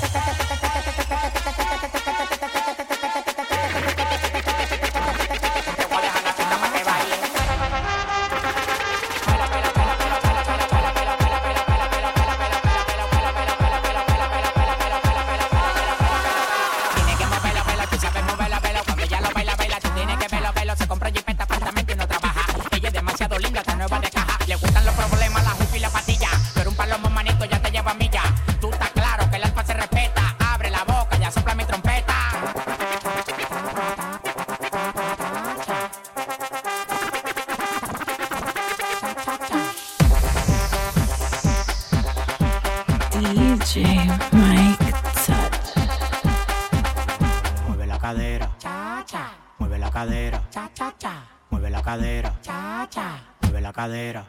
DJ Mike Touch. Mueve la cadera, mueve la cadera, mueve la cadera, mueve la cadera.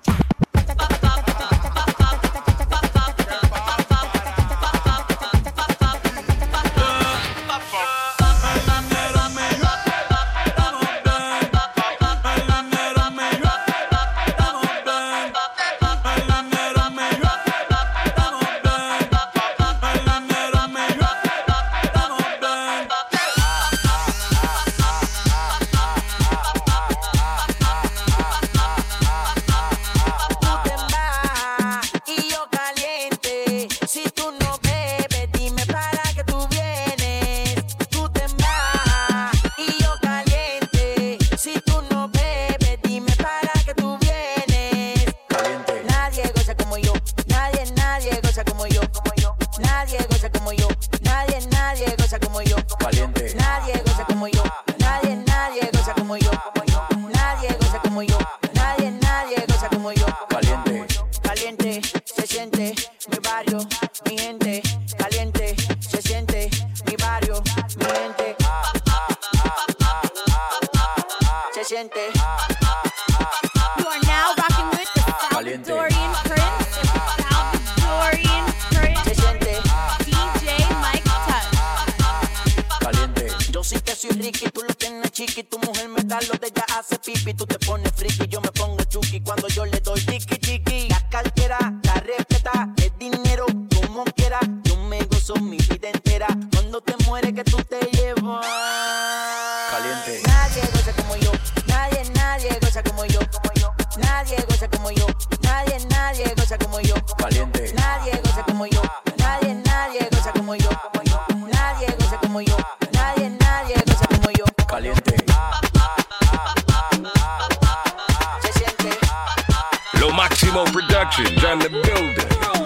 Lo Máximo Productions on the building.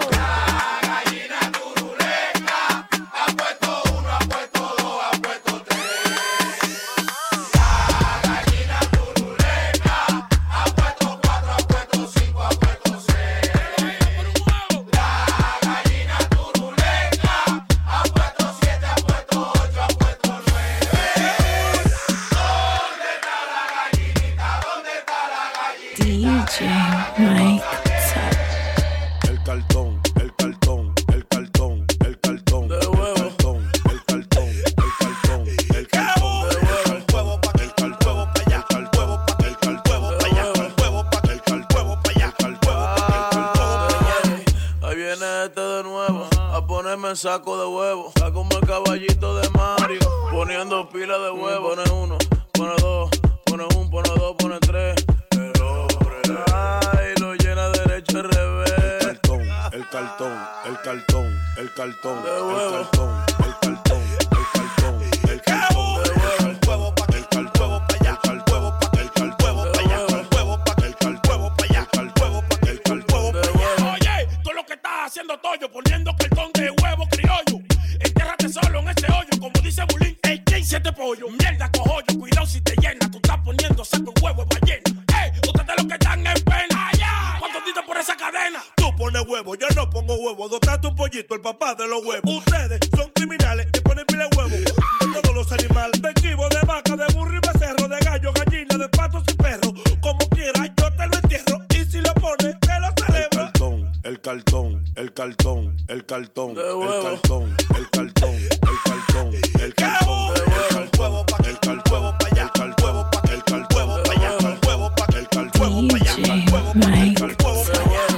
DJ Mike Touch. El cartón, el cartón, el cartón, el cartón, de huevo. El cartón, el cartón, el cartón, el cartón, el cartón, el cartón, el cartón, el cartón, el cartón. Ahí viene este de nuevo a ponerme el saco de huevo. Está como el caballito de Mario, poniendo pila de huevo. Pone uno, pone dos, pone un, pone dos, pone tres. Ay, lo llena derecho al revés. El cartón, el cartón, el cartón, de el huevo. cartón, el cartón, el cartón, el cartón, el cartón, el cartón, el cartón, el cartón, el cartón, el cartón. Oye, todo lo que estás haciendo Toyo, poniendo cartón de huevo criollo. Entiérrate solo en ese hoyo, como dice Bulín. Ey, ¿quién se te pollo? Mierda, cojollo, cuidado si te llena. Tú estás poniendo saco de huevo ballena. Ustedes los que están en pena. ¿Cuántos dices por esa cadena? Tú pones huevo, yo no pongo huevo. Dotaste un pollito, el papá de los huevos. Ustedes son criminales y ponen pile huevo. De todos los animales. De chivo, de vaca, de burro y becerro. De gallo, gallina, de patos y perro. Como quieras, yo te lo entierro. Y si lo pones, te lo celebro. El cartón, el cartón, el cartón, de el huevo. cartón, el cartón, el cartón, el cartón, el cartón, el cartón, el cartón, el cartón, el cartón, el cartón, DJ Mike Touch.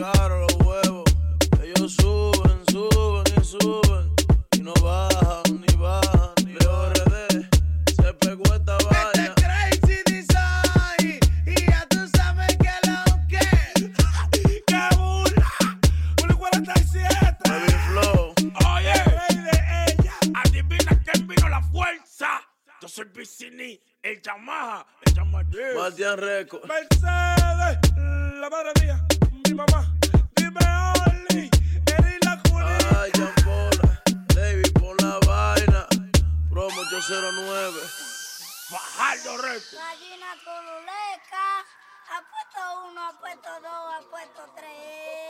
caro los huevos. Ellos suben, suben y suben. Y no bajan, ni bajan, ni RD. Se pegó esta vaina. Crazy Design. Y ya tú sabes que lo que. ¡Qué burla! 147. Baby Flow. Oye, rey de ella. Adivina quién vino la fuerza. Yo soy Vicini, el Yamaha, el Yamadeo. Martian Record. Mercedes, la madre mía, mi mamá. Dime Oli, eres la culita. Ay, Jambola. David, pon la vaina. Promo 809. Fajardo Record. Gallina turuleca, apuesto 1, apuesto 2, apuesto 3.